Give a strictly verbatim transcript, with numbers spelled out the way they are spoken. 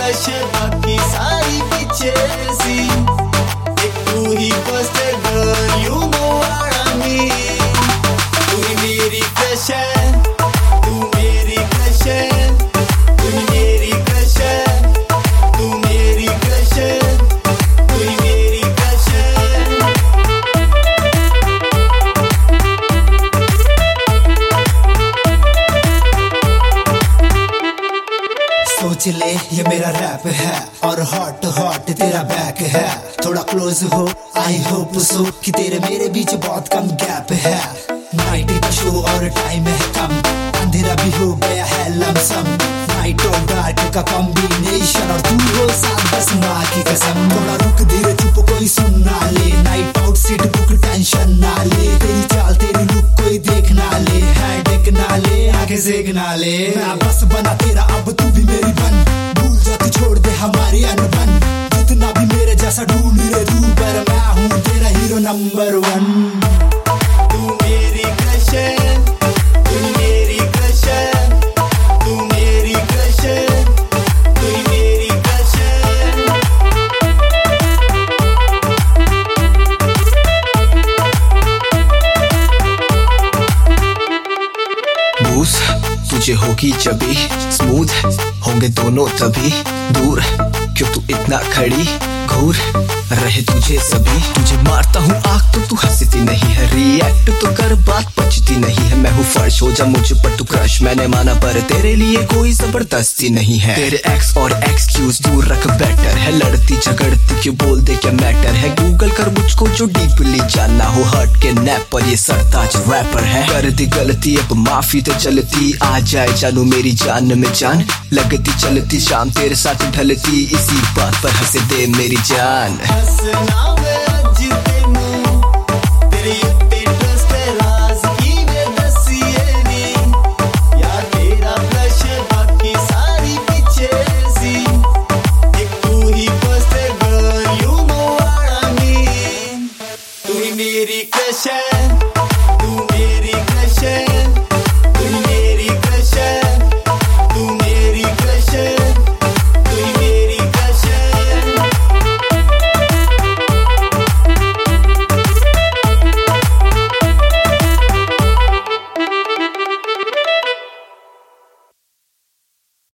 Crush है, बाकी सारी पीछे सी। एक तू ही first girl, you know what I mean. तू ही मेरी क्रश है, तू मेरी क्रश है, तू ही मेरी क्रश है, तू मेरी क्रश है, तू ही मेरी क्रश है। सोच ले ये मेरा रैप है और हॉट हॉट तेरा बैक है। थोड़ा क्लोज हो, आई होप सो कि तेरे मेरे बीच बहुत कम गैप है। नाइट का शो और टाइम है कम, अंधेरा भी हो गया है लमसम। नाइट और डार्क का कॉम्बिनेशन और तू हो साथ बस माँ की कसम। थोड़ा रुक धीरे चुप कोई सुन ना ले, night out seat book tension ना ले। तेरी चाल तेरी लुक कोई देख ना ले, हेडेक ना ले, आगे सेक ना ले। मैं बस बना तेरा अब तू भी मेरी बन, भूल जा तू छोड़ दे हमारी अनबन। जितना भी मेरे जैसा ढूंढ रे तू, पर मैं हूँ तेरा हीरो नंबर वन। तू मेरी क्रश है, तू मेरी क्रश है, तू मेरी क्रश है, तू मेरी क्रश है। बूस तुझे होगी जबी, स्मूथ होंगे दोनों तभी। दूर क्यों तू इतना खड़ी, घूर रहे तुझे सभी। तुझे मारता हूँ आग तो तू हंसती नहीं है, रिएक्ट तो कर बात पचती नहीं है। मैं हूँ फर्श हो जा मुझ पर तू क्रश, मैंने माना पर तेरे लिए कोई जबरदस्ती नहीं है। तेरे एक्स और एक्सक्यूज दूर रख बेटर है, लड़ती झगड़ती क्यों बोल दे क्या मैटर है। गूगल कर मुझको जो डीपली जानना हो, हट के नैप पर ये सरताज रैपर है। कर दी गलती अब माफी तो चलती, आ जाए जानू मेरी जान में जान। लगती चलती शाम तेरे साथ ढलती, इसी बात पर हंसे दे मेरी जान। हंसना